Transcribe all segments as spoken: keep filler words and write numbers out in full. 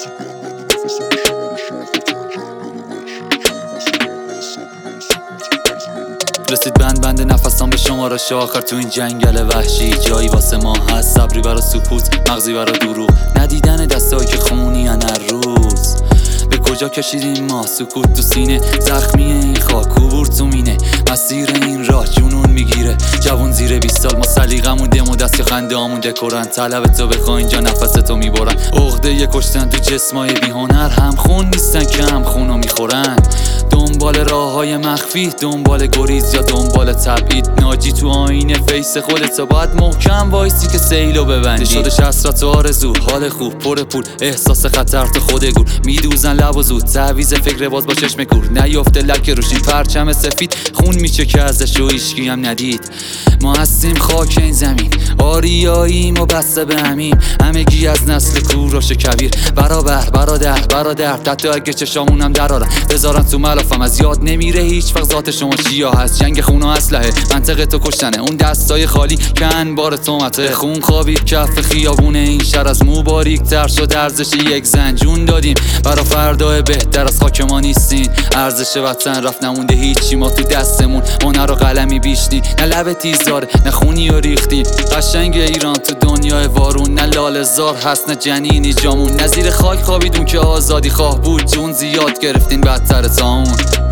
رسید بند بند نفسان به شمارش آخر تو این جنگل وحشی. جایی واسه ما هست، صبری برا سکوت، مغزی برا دروغ، ندیدن دستایی که خونی هر روز. به کجا کشیدیم ما سکوت تو سینه، زخمی این خاک کوبور تو مینه. مسیر این راه جنون میگیره، جوون زیر بیست سال ما سلیقمون دم و دست که خنده آمون دکورن. طلب تو بخوا اینجا نفس تو میبرن، عقده یه کشتن تو جسمای بیهنر. هم خون نیستن که هم خونو میخورن، دنبال راه های مخفی، دنبال گریز یا دنبال تبعید. ناجی تو آینه فیس خودت، باید محکم وایسی که سیلو ببندی. شدش حسرت و آرزو، حال خوب پر پول، احساس خطر تو خود گور. میدوزن لب و زود، تعویز فکر باز با چشم کور. نیافته لک روشین پرچم سفید، خون میچه که ازش و هیچکی هم ندید. ما هستیم خاک این زمین، آریاییم و بسته به همین. همگی از نسل کوروش کبیر، برابر برادر برادر. حتی اگه چشامونم درارن بذارن تو ملافم، از یاد نمیره هیچ وقت ذات شما چیا هست. جنگ خون و اسلحه، منطقه تو کشتنه. اون دستای خالی که انبار تومته، خون خوابید کف خیابونه این شهر. از مو باریک تر شد ارزش یک زن، جون دادیم برا فردای بهتر از خاک ما نیستین. ارزش وطن رفت نمونده هیچی، ما تو دستمون هنر و قلمی بیشتی. نه لب تیز داره نه خونی و ریختی، قشنگ ایران تو دنیای وارون. نه لاله زار هست نه جنینی جامون، نه زیر خاک خوابیدون که آزادی خواه بود. جون زیاد گرفتین بدتر تا اون.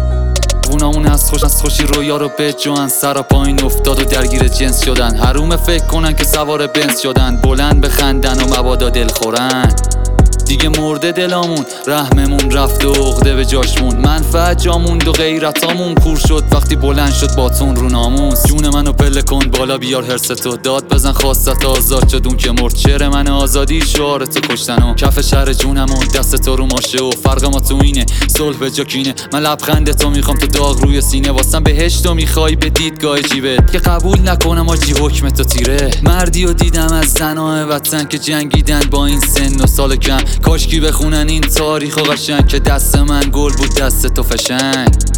اونامون از خوش از خوشی رویا رو به جوان، سرا پایین افتاد و درگیر جنس شدن. حروم فکر کنن که سوار بنز شدن، بلند بخندن و مبادا دل خورن. دیگه مرده دلامون، رحممون رفت و عقده به جاشمون. منفعت جاموند و غیرتامون کور شد وقتی بلند شد باتون رو ناموس. جون منو پله کن بالا بیار حرستو، داد بزن خواستت آزاد شد اون که مرد. شعر من آزادی شعار تو کشتن و کف شهر جونم و دست تو رو ماشه. و فرق ما تو اینه صلح به جا کینه، من لبخند تو میخوام تو داغ روی سینه. واسم بهشت و میخوای به دیدگاه جیبت، که قبول نکنم آجی حکم تو تیره. مردی و دیدم از زنای وطن که جنگیدن با این سن و سال کم. کاشکی بخونن این تاریخ و قشنگ، که دست من گل بود دست تو فشنگ.